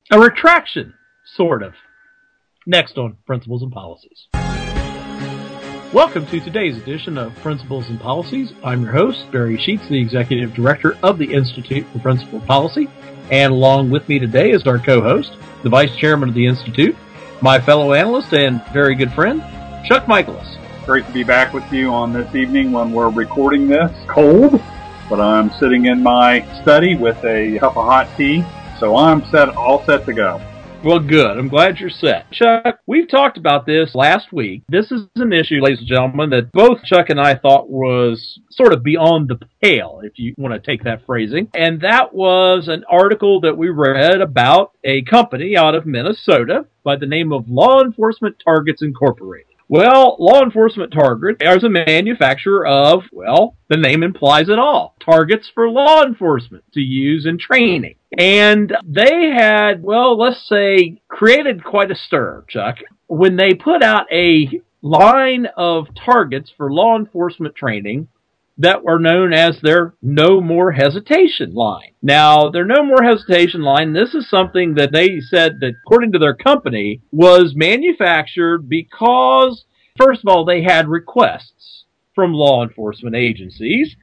A retraction, sort of. Next on Principles and Policies. Welcome to today's edition of Principles and Policies. I'm your host, Barry Sheets, the Executive Director of the Institute for Principal Policy. And along with me today is our co-host, the Vice Chairman of the Institute, my fellow analyst and very good friend, Chuck Michaelis. Great to be back with you on this evening when we're recording this. Cold, but I'm sitting in my study with a cup of hot tea, so I'm all set to go. Well, good. I'm glad you're set. Chuck, we've talked about this last week. This is an issue, ladies and gentlemen, that both Chuck and I thought was sort of beyond the pale, if you want to take that phrasing. And that was an article that we read about a company out of Minnesota by the name of Law Enforcement Targets Incorporated. Well, Law Enforcement Target is a manufacturer of, well, the name implies it all, targets for law enforcement to use in training. And they had, well, let's say, created quite a stir, Chuck, when they put out a line of targets for law enforcement training that were known as their No More Hesitation line. Now, their No More Hesitation line, this is something that they said that, according to their company, was manufactured because, first of all, they had requests from law enforcement agencies,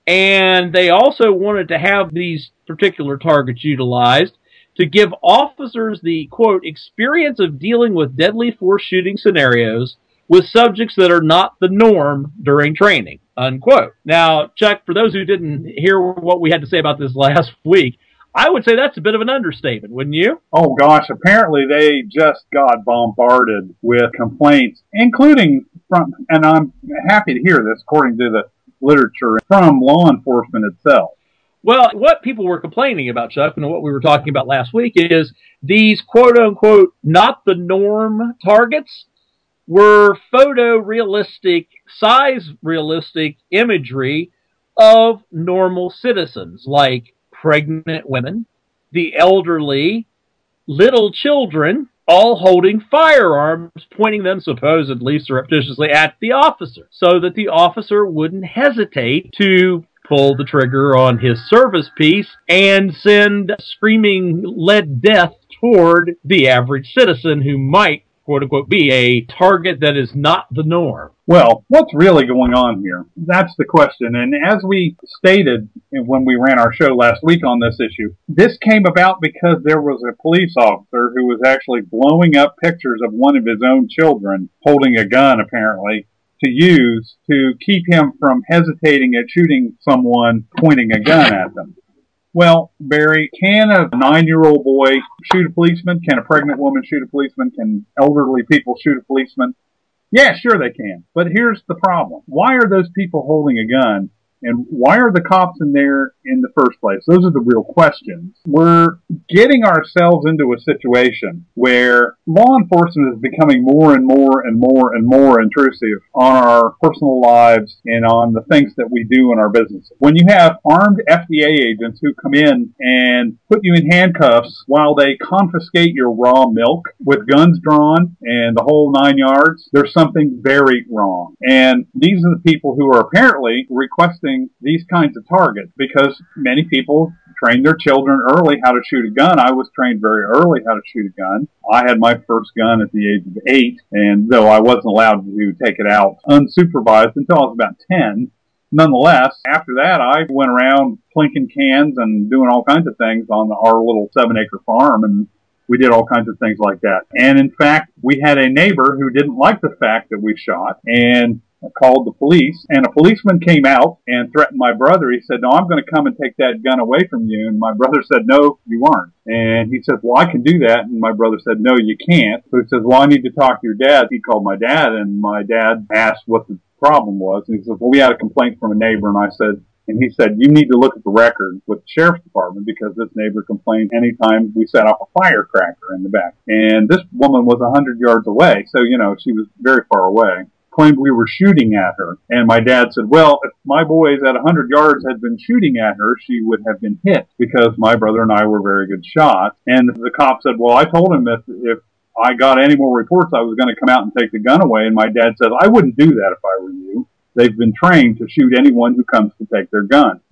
and they also wanted to have these particular targets utilized to give officers the, quote, experience of dealing with deadly force shooting scenarios with subjects that are not the norm during training, unquote. Now, Chuck, for those who didn't hear what we had to say about this last week, I would say that's a bit of an understatement, wouldn't you? Oh, gosh, apparently they just got bombarded with complaints, including from, and I'm happy to hear this, according to the literature, from law enforcement itself. Well, what people were complaining about, Chuck, and what we were talking about last week is these quote-unquote not the norm targets were photorealistic, size-realistic imagery of normal citizens, like pregnant women, the elderly, little children, all holding firearms, pointing them supposedly surreptitiously at the officer, so that the officer wouldn't hesitate to pull the trigger on his service piece and send screaming lead death toward the average citizen who might, quote-unquote, be a target that is not the norm. Well, what's really going on here? That's the question. And as we stated when we ran our show last week on this issue, this came about because there was a police officer who was actually blowing up pictures of one of his own children holding a gun, apparently, to use to keep him from hesitating at shooting someone pointing a gun at them. Well, Barry, can a 9-year-old boy shoot a policeman? Can a pregnant woman shoot a policeman? Can elderly people shoot a policeman? Yeah, sure they can. But here's the problem. Why are those people holding a gun? And why are the cops in there in the first place? Those are the real questions. We're getting ourselves into a situation where law enforcement is becoming more and more and more and more intrusive on our personal lives and on the things that we do in our businesses. When you have armed FDA agents who come in and put you in handcuffs while they confiscate your raw milk with guns drawn and the whole 9 yards, there's something very wrong. And these are the people who are apparently requesting these kinds of targets because many people train their children early how to shoot a gun. I was trained very early how to shoot a gun. I had my first gun at the age of 8, and though I wasn't allowed to take it out unsupervised until I was about 10, nonetheless, after that, I went around plinking cans and doing all kinds of things on our little 7-acre farm, and we did all kinds of things like that. And in fact, we had a neighbor who didn't like the fact that we shot, and called the police, and a policeman came out and threatened my brother. He said, no, I'm going to come and take that gun away from you. And my brother said, no, you aren't. And he says, well, I can do that. And my brother said, no, you can't. So he says, well, I need to talk to your dad. He called my dad, and my dad asked what the problem was. And he says, well, we had a complaint from a neighbor. And he said, you need to look at the record with the sheriff's department because this neighbor complained anytime we set off a firecracker in the back. And this woman was 100 yards away. So, she was very far away. Claimed we were shooting at her. And my dad said, well, if my boys at 100 yards had been shooting at her, she would have been hit because my brother and I were very good shots. And the cop said, well, I told him that if I got any more reports, I was going to come out and take the gun away. And my dad said, I wouldn't do that if I were you. They've been trained to shoot anyone who comes to take their gun. Now,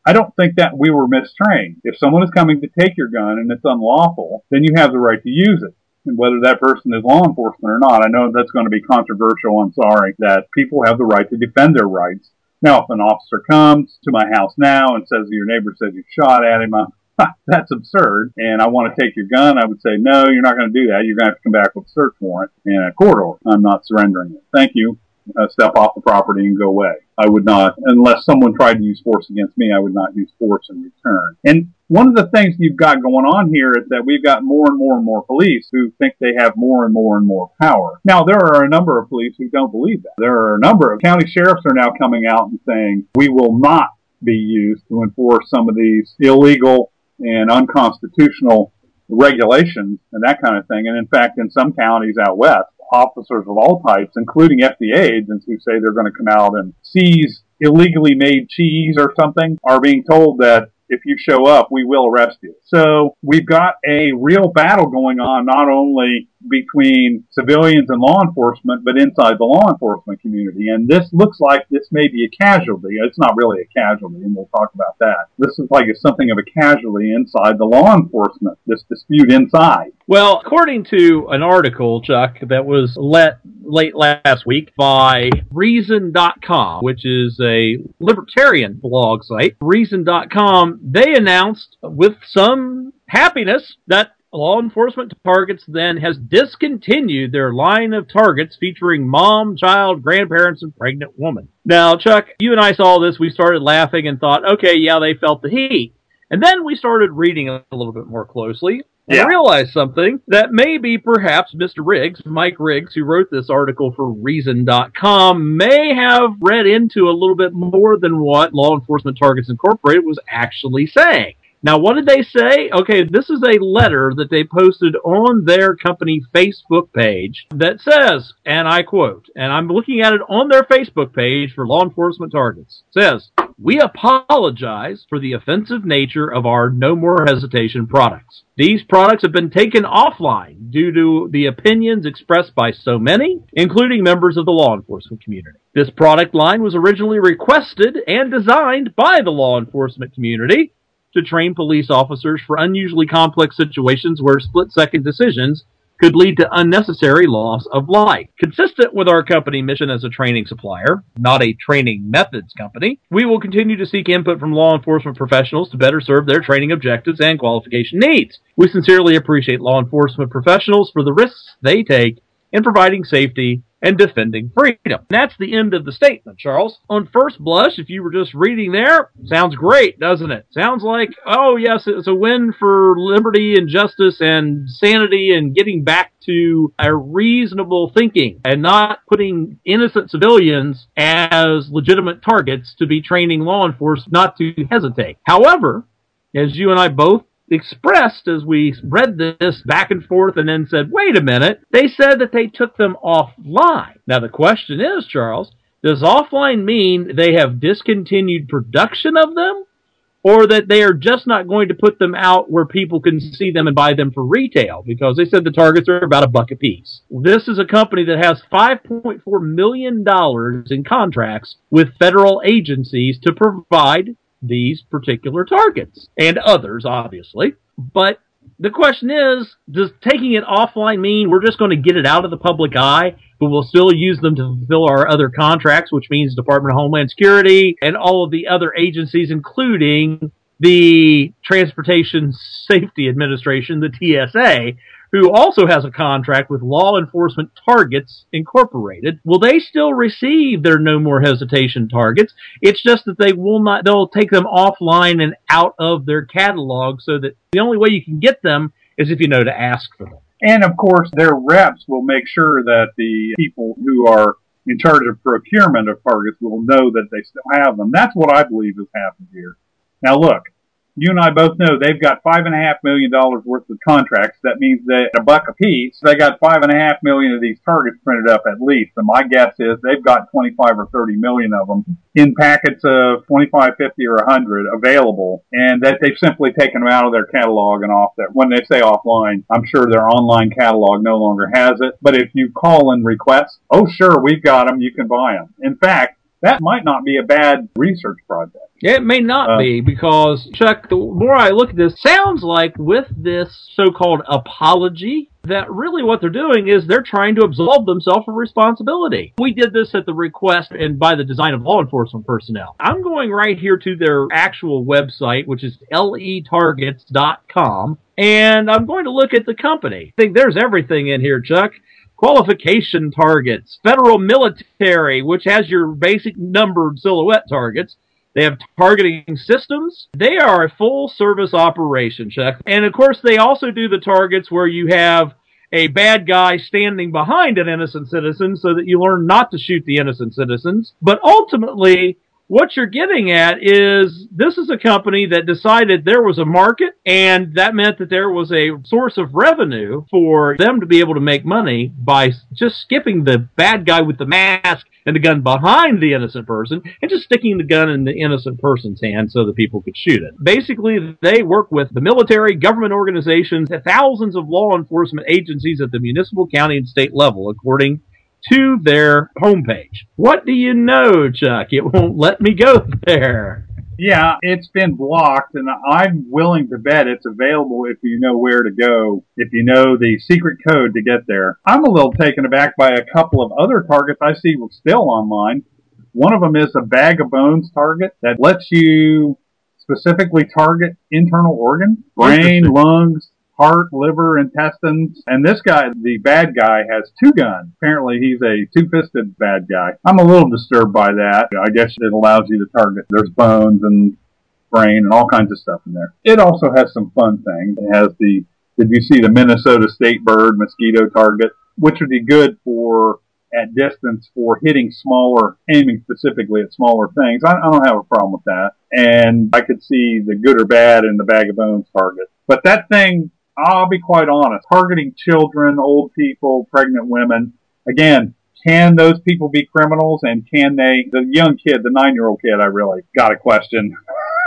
I don't think that we were mistrained. If someone is coming to take your gun and it's unlawful, then you have the right to use it. And whether that person is law enforcement or not, I know that's going to be controversial. I'm sorry, that people have the right to defend their rights. Now, if an officer comes to my house now and says your neighbor says you shot at him, that's absurd, and I want to take your gun, I would say, no, you're not going to do that. You're going to have to come back with a search warrant and a court order. I'm not surrendering it. Thank you. Step off the property and go away. I would not, unless someone tried to use force against me, I would not use force in return. And one of the things you've got going on here is that we've got more and more police who think they have more and more power. Now, there are a number of police who don't believe that. There are a number of county sheriffs are now coming out and saying, we will not be used to enforce some of these illegal and unconstitutional regulations and that kind of thing. And in fact, in some counties out west, officers of all types, including FDA agents who say they're going to come out and seize illegally made cheese or something, are being told that if you show up, we will arrest you. So we've got a real battle going on, not only between civilians and law enforcement, but inside the law enforcement community. And this looks like this may be a casualty. It's not really a casualty, and we'll talk about that. This is like something of a casualty inside the law enforcement, this dispute inside. Well, according to an article, Chuck, that was late last week by Reason.com, which is a libertarian blog site, Reason.com, they announced with some happiness that Law Enforcement Targets then has discontinued their line of targets featuring mom, child, grandparents, and pregnant woman. Now, Chuck, you and I saw this. We started laughing and thought, okay, yeah, they felt the heat. And then we started reading a little bit more closely and realized something, that maybe perhaps Mr. Riggs, Mike Riggs, who wrote this article for Reason.com, may have read into a little bit more than what Law Enforcement Targets Incorporated was actually saying. Now, what did they say? Okay, this is a letter that they posted on their company Facebook page that says, and I quote, and I'm looking at it on their Facebook page for Law Enforcement Targets, says, "We apologize for the offensive nature of our No More Hesitation products. These products have been taken offline due to the opinions expressed by so many, including members of the law enforcement community. This product line was originally requested and designed by the law enforcement community to train police officers for unusually complex situations where split-second decisions could lead to unnecessary loss of life. Consistent with our company mission as a training supplier, not a training methods company, we will continue to seek input from law enforcement professionals to better serve their training objectives and qualification needs. We sincerely appreciate law enforcement professionals for the risks they take in providing safety and defending freedom." And that's the end of the statement, Charles. On first blush, if you were just reading there, sounds great, doesn't it? Sounds like, oh yes, it's a win for liberty and justice and sanity and getting back to a reasonable thinking and not putting innocent civilians as legitimate targets to be training law enforcement not to hesitate. However, as you and I both expressed as we read this back and forth and then said, wait a minute, they said that they took them offline. Now the question is, Charles, does offline mean they have discontinued production of them, or that they are just not going to put them out where people can see them and buy them for retail? Because they said the targets are about $1 a piece. This is a company that has $5.4 million in contracts with federal agencies to provide these particular targets, and others, obviously. But the question is, does taking it offline mean we're just going to get it out of the public eye, but we'll still use them to fulfill our other contracts, which means Department of Homeland Security and all of the other agencies, including the Transportation Safety Administration, the TSA, who also has a contract with Law Enforcement Targets Incorporated? Will they still receive their No More Hesitation targets? It's just that they'll take them offline and out of their catalog, so that the only way you can get them is if you know to ask for them. And of course, their reps will make sure that the people who are in charge of procurement of targets will know that they still have them. That's what I believe has happened here. Now look, you and I both know they've got $5.5 million worth of contracts. That means that $1 a piece, they got $5.5 million of these targets printed up at least. And my guess is they've got 25 or 30 million of them in packets of 25, 50, or 100 available, and that they've simply taken them out of their catalog and off there. When they say offline, I'm sure their online catalog no longer has it. But if you call and request, oh sure, we've got them, you can buy them. In fact, that might not be a bad research project. It may not be, because, Chuck, the more I look at this, sounds like with this so-called apology, that really what they're doing is they're trying to absolve themselves of responsibility. We did this at the request and by the design of law enforcement personnel. I'm going right here to their actual website, which is letargets.com, and I'm going to look at the company. I think there's everything in here, Chuck. Qualification targets, federal military, which has your basic numbered silhouette targets. They have targeting systems. They are a full-service operation, Chuck. And, of course, they also do the targets where you have a bad guy standing behind an innocent citizen so that you learn not to shoot the innocent citizens. But ultimately, what you're getting at is this is a company that decided there was a market, and that meant that there was a source of revenue for them to be able to make money by just skipping the bad guy with the mask and the gun behind the innocent person and just sticking the gun in the innocent person's hand so that people could shoot it. Basically, they work with the military, government organizations, and thousands of law enforcement agencies at the municipal, county, and state level, according to their homepage. What do you know, Chuck? It won't let me go there. Yeah, it's been blocked, and I'm willing to bet it's available if you know where to go, if you know the secret code to get there. I'm a little taken aback by a couple of other targets I see still online. One of them is a bag of bones target that lets you specifically target internal organs, brain, lungs, heart, liver, intestines. And this guy, the bad guy, has two guns. Apparently he's a two-fisted bad guy. I'm a little disturbed by that. I guess it allows you to target. There's bones and brain and all kinds of stuff in there. It also has some fun things. It has did you see the Minnesota state bird mosquito target, which would be good for at distance for hitting smaller, aiming specifically at smaller things. I don't have a problem with that. And I could see the good or bad in the bag of bones target. But that thing, I'll be quite honest, targeting children, old people, pregnant women, again, can those people be criminals, and can they, the young kid, the 9-year-old kid, I really got to question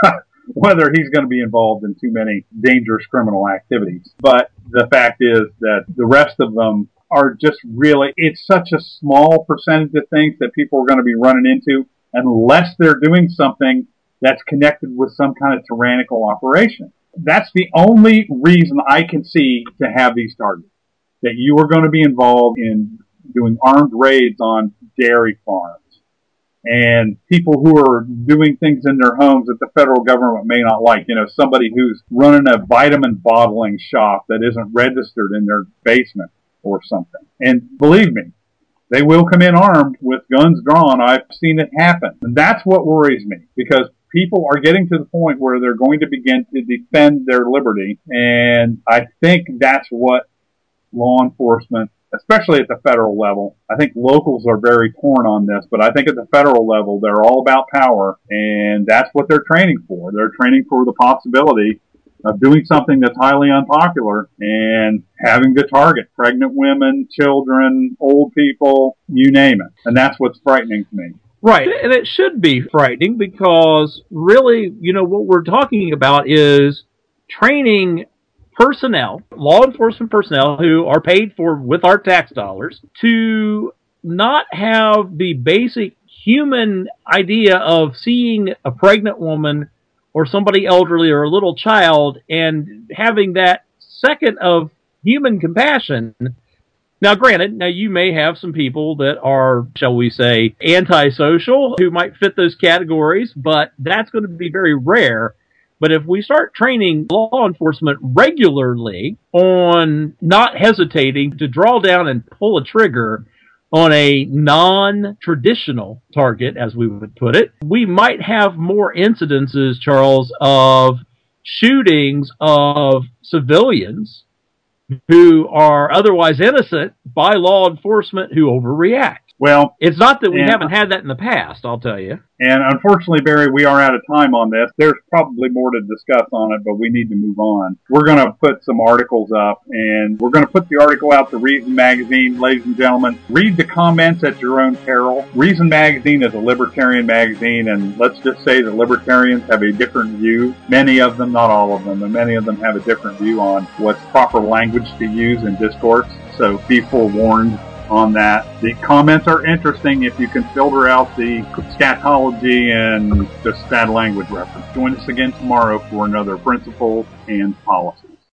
whether he's going to be involved in too many dangerous criminal activities. But the fact is that the rest of them are just really, it's such a small percentage of things that people are going to be running into unless they're doing something that's connected with some kind of tyrannical operation. That's the only reason I can see to have these targets, that you are going to be involved in doing armed raids on dairy farms and people who are doing things in their homes that the federal government may not like. You know, somebody who's running a vitamin bottling shop that isn't registered in their basement or something. And believe me, they will come in armed with guns drawn. I've seen it happen. And that's what worries me, because people are getting to the point where they're going to begin to defend their liberty, and I think that's what law enforcement, especially at the federal level, I think locals are very torn on this, but I think at the federal level, they're all about power, and that's what they're training for. They're training for the possibility of doing something that's highly unpopular and having to target pregnant women, children, old people, you name it. And that's what's frightening to me. Right, and it should be frightening, because really, you know, what we're talking about is training personnel, law enforcement personnel who are paid for with our tax dollars, to not have the basic human idea of seeing a pregnant woman or somebody elderly or a little child and having that second of human compassion. Now, granted, you may have some people that are, shall we say, antisocial who might fit those categories, but that's going to be very rare. But if we start training law enforcement regularly on not hesitating to draw down and pull a trigger on a non-traditional target, as we would put it, we might have more incidences, Charles, of shootings of civilians who are otherwise innocent by law enforcement who overreact. Well, it's not that we haven't had that in the past, I'll tell you. And unfortunately, Barry, we are out of time on this. There's probably more to discuss on it, but we need to move on. We're going to put some articles up, and we're going to put the article out to Reason Magazine. Ladies and gentlemen, read the comments at your own peril. Reason Magazine is a libertarian magazine, and let's just say that libertarians have a different view. Many of them, not all of them, but many of them have a different view on what's proper language to use in discourse. So be forewarned. on that. The comments are interesting if you can filter out the scatology and just bad language reference. Join us again tomorrow for another Principles and Policy.